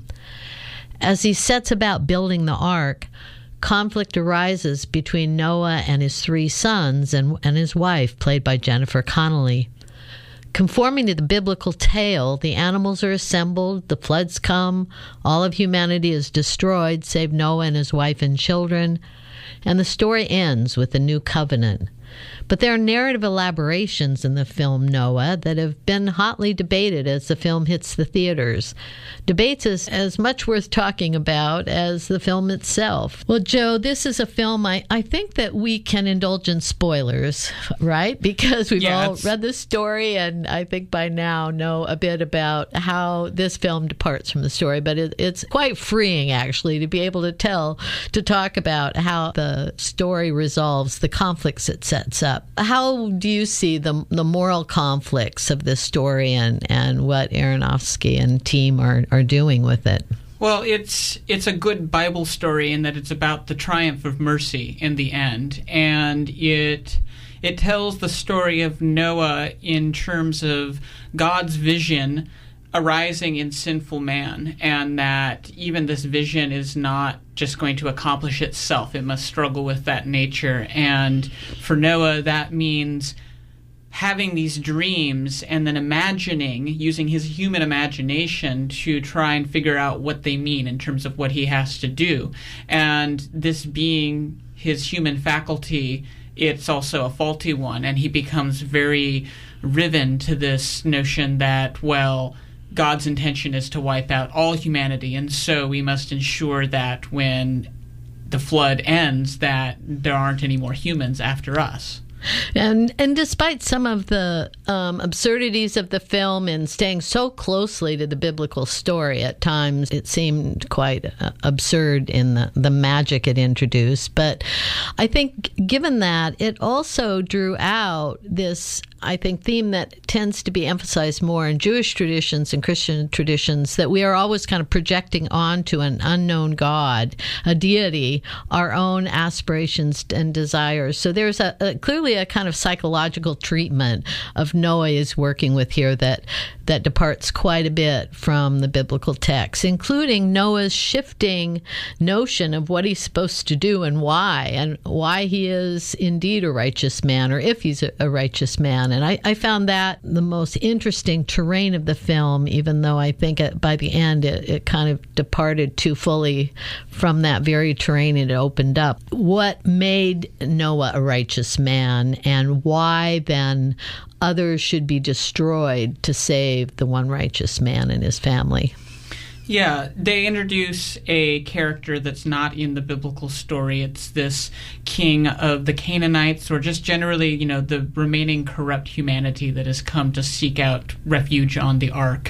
As he sets about building the ark, conflict arises between Noah and his three sons and, and his wife, played by Jennifer Connelly. Conforming to the biblical tale, the animals are assembled, the floods come, all of humanity is destroyed, save Noah and his wife and children, and the story ends with a new covenant. But there are narrative elaborations in the film Noah that have been hotly debated as the film hits the theaters. Debates as, as much worth talking about as the film itself. Well, Joe, this is a film I, I think that we can indulge in spoilers, right? Because we've yeah, all read the story and I think by now know a bit about how this film departs from the story. But it, it's quite freeing, actually, to be able to tell, to talk about how the story resolves the conflicts it sets up. How do you see the the moral conflicts of this story and, and what Aronofsky and team are, are doing with it? Well, it's it's a good Bible story in that it's about the triumph of mercy in the end, and it it tells the story of Noah in terms of God's vision arising in sinful man, and that even this vision is not just going to accomplish itself. It must struggle with that nature. And for Noah, that means having these dreams and then imagining, using his human imagination to try and figure out what they mean in terms of what he has to do. And this being his human faculty, it's also a faulty one, and he becomes very riven to this notion that, well, God's intention is to wipe out all humanity, and so we must ensure that when the flood ends, that there aren't any more humans after us. And and despite some of the um, absurdities of the film and staying so closely to the biblical story, at times it seemed quite uh, absurd in the, the magic it introduced. But I think given that, it also drew out this, I think, theme that tends to be emphasized more in Jewish traditions and Christian traditions, that we are always kind of projecting onto an unknown God, a deity, our own aspirations and desires. So there's a, a clearly a kind of psychological treatment of Noah is working with here that that departs quite a bit from the biblical text, including Noah's shifting notion of what he's supposed to do and why, and why he is indeed a righteous man, or if he's a, a righteous man. And I, I found that the most interesting terrain of the film, even though I think it, by the end it, it kind of departed too fully from that very terrain it opened up. What made Noah a righteous man, and why then others should be destroyed to save the one righteous man and his family? Yeah, they introduce a character that's not in the biblical story. It's this king of the Canaanites, or just generally, you know, the remaining corrupt humanity that has come to seek out refuge on the ark.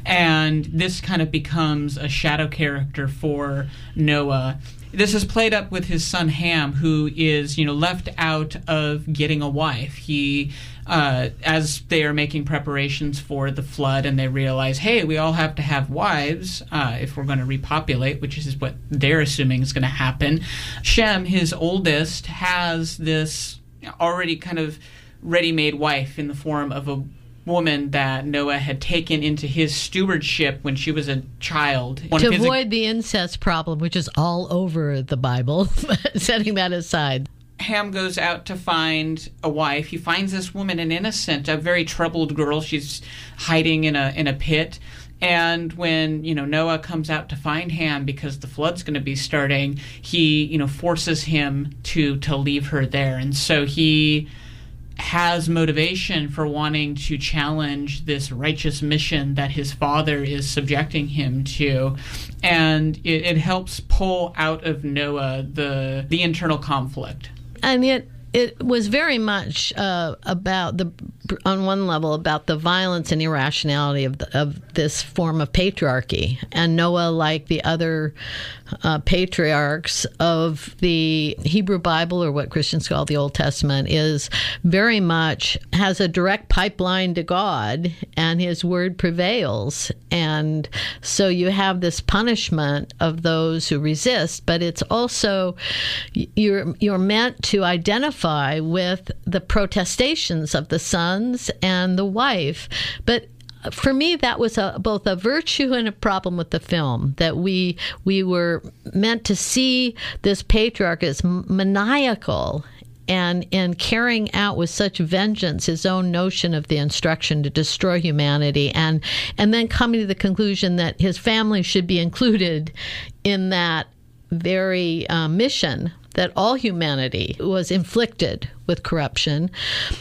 And this kind of becomes a shadow character for Noah. This is played up with his son Ham, who is, you know, left out of getting a wife. He, uh, as they are making preparations for the flood, and they realize, hey, we all have to have wives uh, if we're going to repopulate, which is what they're assuming is going to happen. Shem, his oldest, has this already kind of ready-made wife in the form of a woman that Noah had taken into his stewardship when she was a child. One to his, avoid the incest problem, which is all over the Bible, setting that aside. Ham goes out to find a wife. He finds this woman, an innocent, a very troubled girl. She's hiding in a in a pit. And when, you know, Noah comes out to find Ham because the flood's going to be starting, he, you know, forces him to to leave her there. And so he has motivation for wanting to challenge this righteous mission that his father is subjecting him to, and it, it helps pull out of Noah the the internal conflict. And it it was very much uh, about the, on one level, about the violence and irrationality of the, of this form of patriarchy. And Noah, like the other uh, patriarchs of the Hebrew Bible, or what Christians call the Old Testament, is very much has a direct pipeline to God, and his word prevails. And so you have this punishment of those who resist, but it's also you're you're meant to identify with the protestations of the sons and the wife. But for me, that was a, both a virtue and a problem with the film, that we we were meant to see this patriarch as maniacal and in carrying out with such vengeance his own notion of the instruction to destroy humanity, and and then coming to the conclusion that his family should be included in that very uh, mission, that all humanity was inflicted with corruption.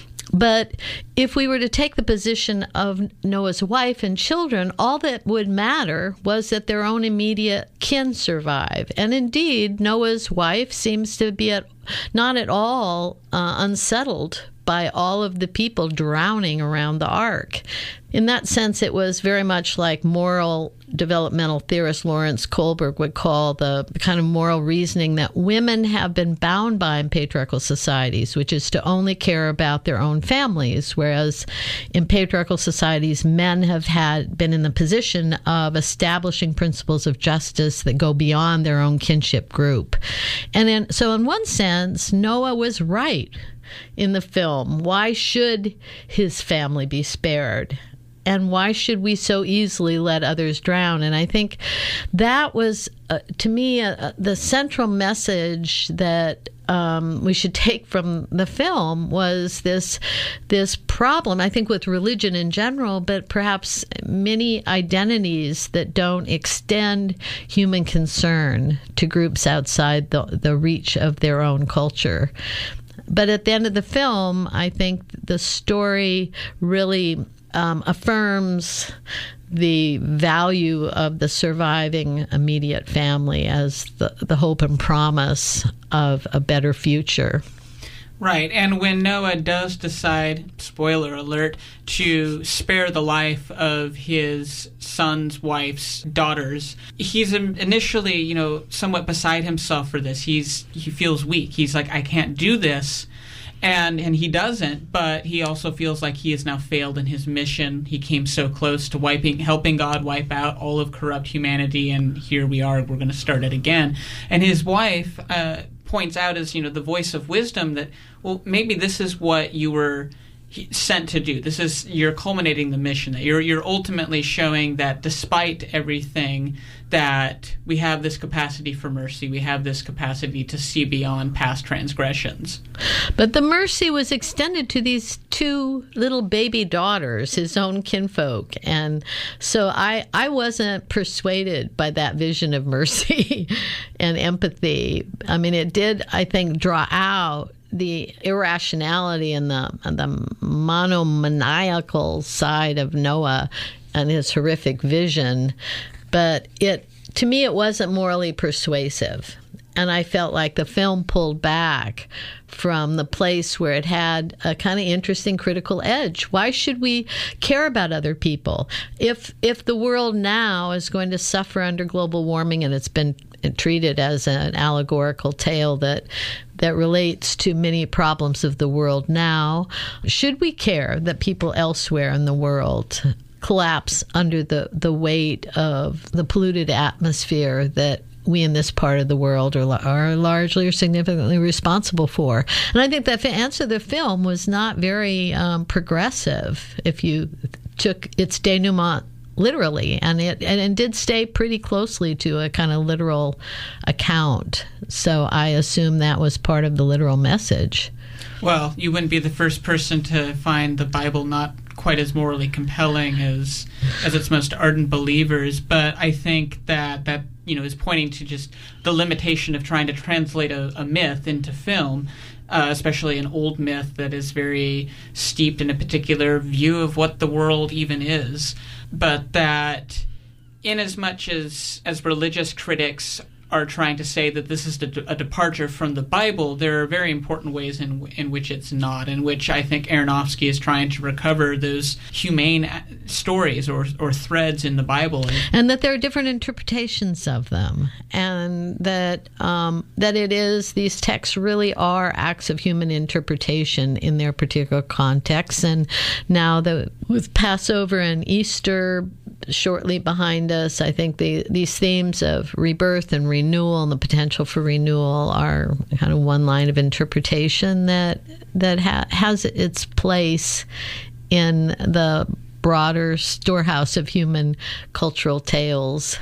But if we were to take the position of Noah's wife and children, all that would matter was that their own immediate kin survive. And indeed, Noah's wife seems to be at, not at all uh, unsettled by all of the people drowning around the ark. In that sense, it was very much like moral developmental theorist Lawrence Kohlberg would call the kind of moral reasoning that women have been bound by in patriarchal societies, which is to only care about their own families, whereas in patriarchal societies, men have had been in the position of establishing principles of justice that go beyond their own kinship group. And in, so in one sense, Noah was right in the film. Why should his family be spared? And why should we so easily let others drown? And I think that was, uh, to me, uh, the central message that um, we should take from the film was this this problem, I think, with religion in general, but perhaps many identities that don't extend human concern to groups outside the, the reach of their own culture. But at the end of the film, I think the story really Um, affirms the value of the surviving immediate family as the, the hope and promise of a better future. Right, and when Noah does decide, spoiler alert, to spare the life of his son's wife's daughters, he's initially, you know, somewhat beside himself for this. He's he feels weak. He's like, I can't do this. And and he doesn't, but he also feels like he has now failed in his mission. He came so close to wiping, helping God wipe out all of corrupt humanity, and here we are, we're going to start it again. And his wife uh, points out as, you know, the voice of wisdom that, well, maybe this is what you were sent to do. This is, you're culminating the mission, that you're you're ultimately showing that despite everything, that we have this capacity for mercy, we have this capacity to see beyond past transgressions. But the mercy was extended to these two little baby daughters, his own kinfolk. And so I, I wasn't persuaded by that vision of mercy and empathy. I mean, it did, I think, draw out the irrationality and the the monomaniacal side of Noah and his horrific vision. but it to me it wasn't morally persuasive. And I felt like the film pulled back from the place where it had a kind of interesting critical edge. Why should we care about other people? If if the world now is going to suffer under global warming, and it's been treated as an allegorical tale that that relates to many problems of the world now, should we care that people elsewhere in the world collapse under the, the weight of the polluted atmosphere that we in this part of the world are, are largely or significantly responsible for? And I think that the answer to the film was not very um, progressive if you took its denouement literally, and it and it did stay pretty closely to a kind of literal account. So I assume that was part of the literal message. Well, you wouldn't be the first person to find the Bible not quite as morally compelling as as its most ardent believers, but I think that that you know is pointing to just the limitation of trying to translate a, a myth into film, uh, especially an old myth that is very steeped in a particular view of what the world even is. But that in as much as as religious critics are trying to say that this is a departure from the Bible, there are very important ways in in which it's not, in which I think Aronofsky is trying to recover those humane stories or or threads in the Bible. And that there are different interpretations of them, and that um, that it is, these texts really are acts of human interpretation in their particular context. And now that with Passover and Easter shortly behind us, I think the, these themes of rebirth and renewal and the potential for renewal are kind of one line of interpretation that that ha- has its place in the broader storehouse of human cultural tales.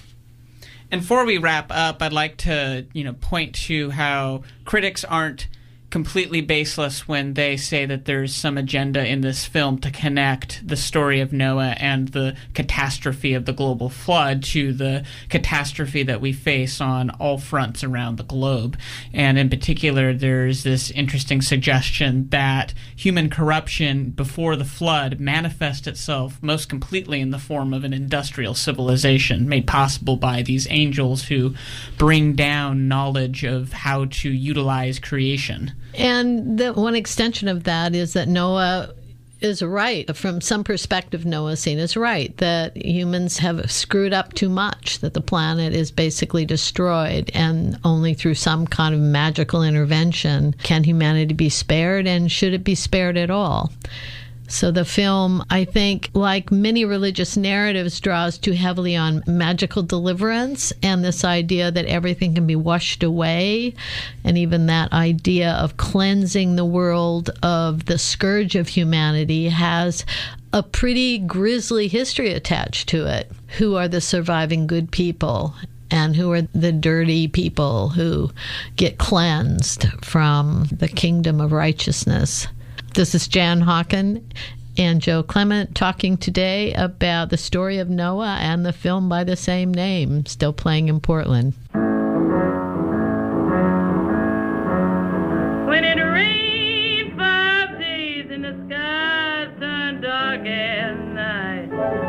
And before we wrap up, I'd like to, you know, point to how critics aren't completely baseless when they say that there's some agenda in this film to connect the story of Noah and the catastrophe of the global flood to the catastrophe that we face on all fronts around the globe. And in particular, there's this interesting suggestion that human corruption before the flood manifests itself most completely in the form of an industrial civilization made possible by these angels who bring down knowledge of how to utilize creation. And the one extension of that is that Noah is right. From some perspective, Noah seen as right, that humans have screwed up too much, that the planet is basically destroyed, and only through some kind of magical intervention can humanity be spared, and should it be spared at all. So the film, I think, like many religious narratives, draws too heavily on magical deliverance and this idea that everything can be washed away, and even that idea of cleansing the world of the scourge of humanity has a pretty grisly history attached to it. Who are the surviving good people? And who are the dirty people who get cleansed from the kingdom of righteousness? This is Jan Hawken and Joe Clement talking today about the story of Noah and the film by the same name, still playing in Portland. When it rained five days and the sky turned dark at night.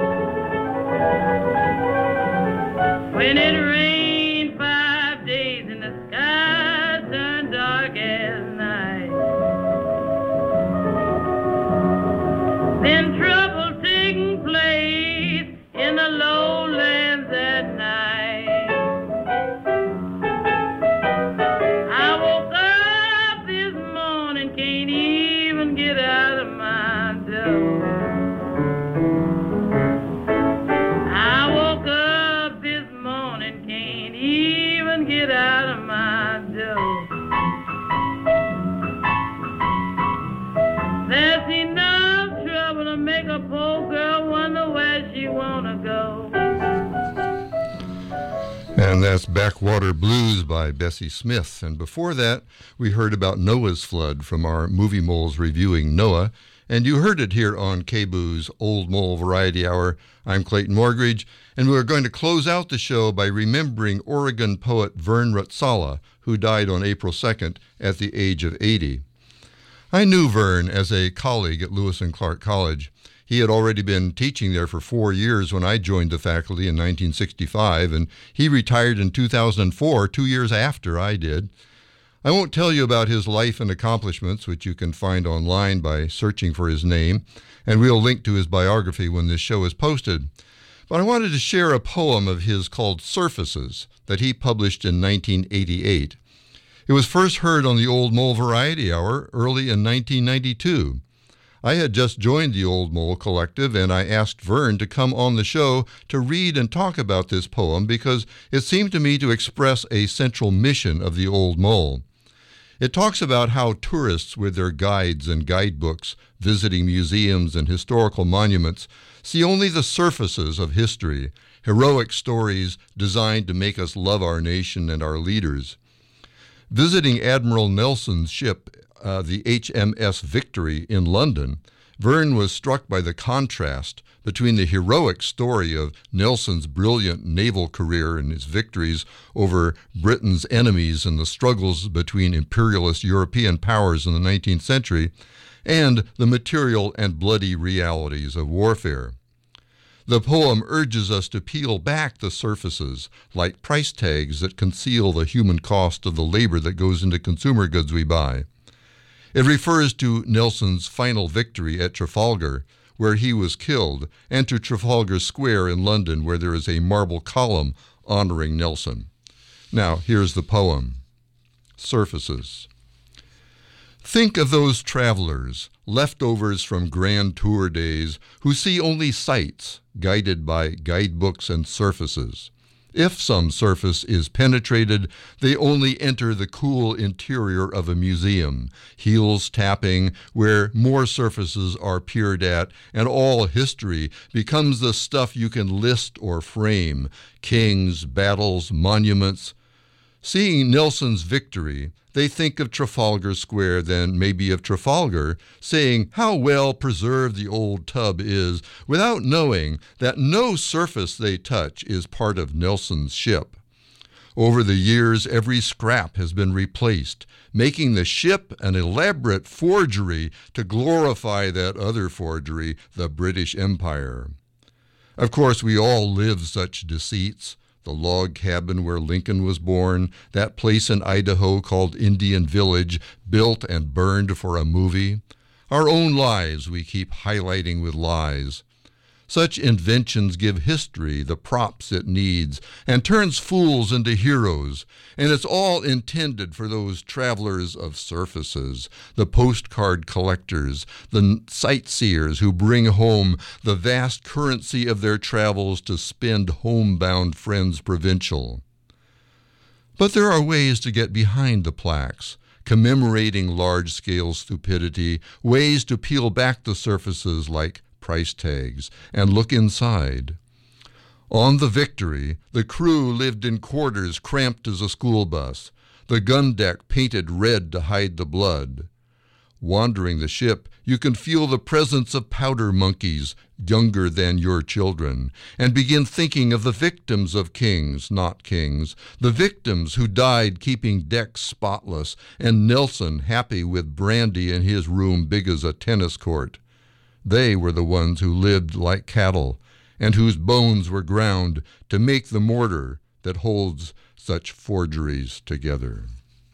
When it rained five days and the sky turned dark at night. Then trouble taking place in the lowlands at night. I woke up this morning, can't even get out of my door. I woke up this morning, can't even get out of my door. There's enough trouble to make a poor girl wonder where she wanna go. And that's Backwater Blues by Bessie Smith. And before that, we heard about Noah's Flood from our Movie Moles reviewing Noah. And you heard it here on K B O's Old Mole Variety Hour. I'm Clayton Morgridge, and we're going to close out the show by remembering Oregon poet Vern Rutsala, who died on April second at the age of eighty. I knew Vern as a colleague at Lewis and Clark College. He had already been teaching there for four years when I joined the faculty in nineteen sixty-five, and he retired in two thousand four, two years after I did. I won't tell you about his life and accomplishments, which you can find online by searching for his name, and we'll link to his biography when this show is posted. But I wanted to share a poem of his called Surfaces that he published in nineteen eighty-eight. It was first heard on the Old Mole Variety Hour early in nineteen ninety-two. I had just joined the Old Mole Collective, and I asked Vern to come on the show to read and talk about this poem because it seemed to me to express a central mission of the Old Mole. It talks about how tourists with their guides and guidebooks visiting museums and historical monuments see only the surfaces of history, heroic stories designed to make us love our nation and our leaders. Visiting Admiral Nelson's ship, uh, the H M S Victory in London, Vern was struck by the contrast between the heroic story of Nelson's brilliant naval career and his victories over Britain's enemies and the struggles between imperialist European powers in the nineteenth century, and the material and bloody realities of warfare. The poem urges us to peel back the surfaces, like price tags that conceal the human cost of the labor that goes into consumer goods we buy. It refers to Nelson's final victory at Trafalgar, where he was killed, and to Trafalgar Square in London, where there is a marble column honoring Nelson. Now, here's the poem. Surfaces. Think of those travelers, leftovers from grand tour days, who see only sights, guided by guidebooks and surfaces. If some surface is penetrated, they only enter the cool interior of a museum, heels tapping, where more surfaces are peered at, and all history becomes the stuff you can list or frame, kings, battles, monuments. Seeing Nelson's victory, they think of Trafalgar Square, then maybe of Trafalgar, saying how well preserved the old tub is, without knowing that no surface they touch is part of Nelson's ship. Over the years, every scrap has been replaced, making the ship an elaborate forgery to glorify that other forgery, the British Empire. Of course, we all live such deceits. The log cabin where Lincoln was born, that place in Idaho called Indian Village, built and burned for a movie. Our own lives we keep highlighting with lies. Such inventions give history the props it needs and turns fools into heroes, and it's all intended for those travelers of surfaces, the postcard collectors, the sightseers who bring home the vast currency of their travels to spend homebound friends provincial. But there are ways to get behind the plaques, commemorating large-scale stupidity, ways to peel back the surfaces like price tags, and look inside. On the Victory, the crew lived in quarters cramped as a school bus, the gun deck painted red to hide the blood. Wandering the ship, you can feel the presence of powder monkeys younger than your children, and begin thinking of the victims of kings, not kings, the victims who died keeping decks spotless, and Nelson happy with brandy in his room big as a tennis court. They were the ones who lived like cattle, and whose bones were ground to make the mortar that holds such forgeries together.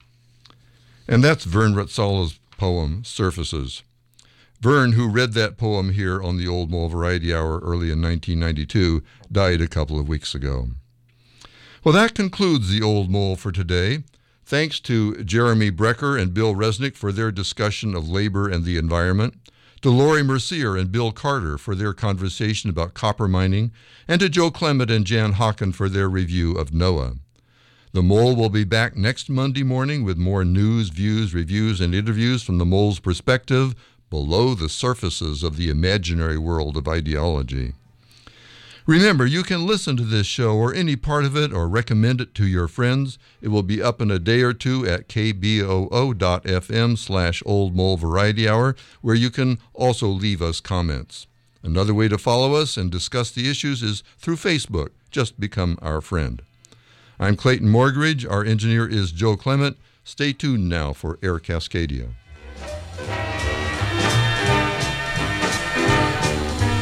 And that's Vern Ratzala's poem, Surfaces. Vern, who read that poem here on the Old Mole Variety Hour early in nineteen ninety-two, died a couple of weeks ago. Well, that concludes the Old Mole for today. Thanks to Jeremy Brecker and Bill Resnick for their discussion of labor and the environment, to Lori Mercier and Bill Carter for their conversation about copper mining, and to Joe Clement and Jan Hocken for their review of NOAA. The Mole will be back next Monday morning with more news, views, reviews, and interviews from the Mole's perspective, below the surfaces of the imaginary world of ideology. Remember, you can listen to this show or any part of it or recommend it to your friends. It will be up in a day or two at k b o o dot f m slash Old Mole Variety Hour, where you can also leave us comments. Another way to follow us and discuss the issues is through Facebook. Just become our friend. I'm Clayton Morgridge. Our engineer is Joe Clement. Stay tuned now for Air Cascadia.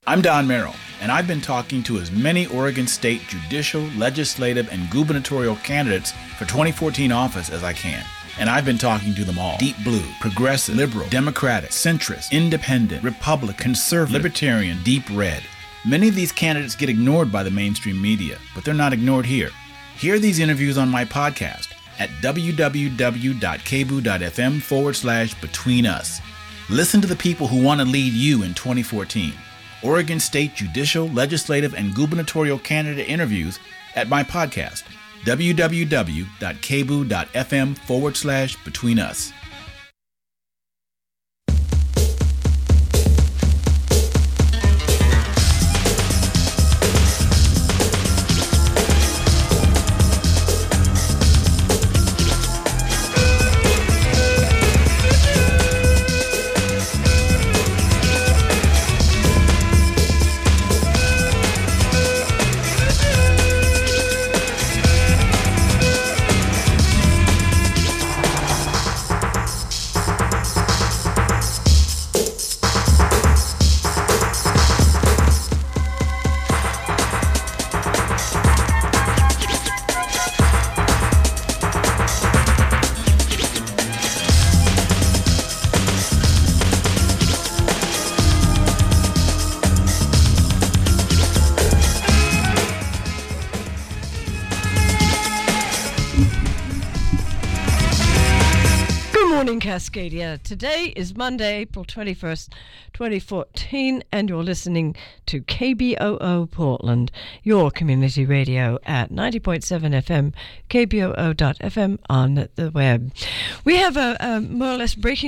I'm Don Merrill, and I've been talking to as many Oregon State judicial, legislative, and gubernatorial candidates for twenty fourteen office as I can. And I've been talking to them all. Deep blue, progressive, liberal, democratic, centrist, independent, Republican, conservative, libertarian, deep red. Many of these candidates get ignored by the mainstream media, but they're not ignored here. Hear these interviews on my podcast at www.kboo.fm forward slash between us. Listen to the people who want to lead you in twenty fourteen. Oregon State judicial, legislative, and gubernatorial candidate interviews at my podcast, www.kboo.fm forward slash between us. Cascadia. Today is Monday, April twenty-first, twenty fourteen, and you're listening to K B O O Portland, your community radio at ninety point seven F M, K B O O dot F M on the web. We have a, a more or less breaking